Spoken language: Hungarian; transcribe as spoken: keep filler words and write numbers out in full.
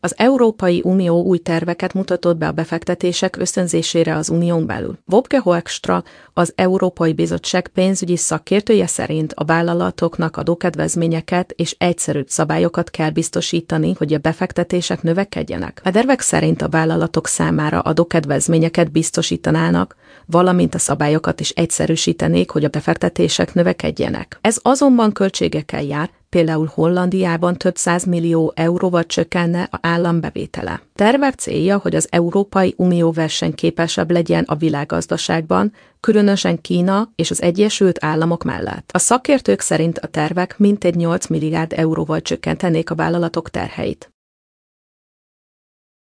Az Európai Unió új terveket mutatott be a befektetések ösztönzésére az unión belül. Wopke Hoekstra, az Európai Bizottság pénzügyi szakértője szerint a vállalatoknak adókedvezményeket és egyszerű szabályokat kell biztosítani, hogy a befektetések növekedjenek. A tervek szerint a vállalatok számára adókedvezményeket biztosítanának, valamint a szabályokat is egyszerűsítenék, hogy a befektetések növekedjenek. Ez azonban költségekkel jár, például Hollandiában több százmillió euróval csökkenne az állambevétele. Tervek célja, hogy az Európai Unió versenyképesebb legyen a világgazdaságban, különösen Kína és az Egyesült Államok mellett. A szakértők szerint a tervek mintegy nyolc milliárd euróval csökkentenék a vállalatok terheit.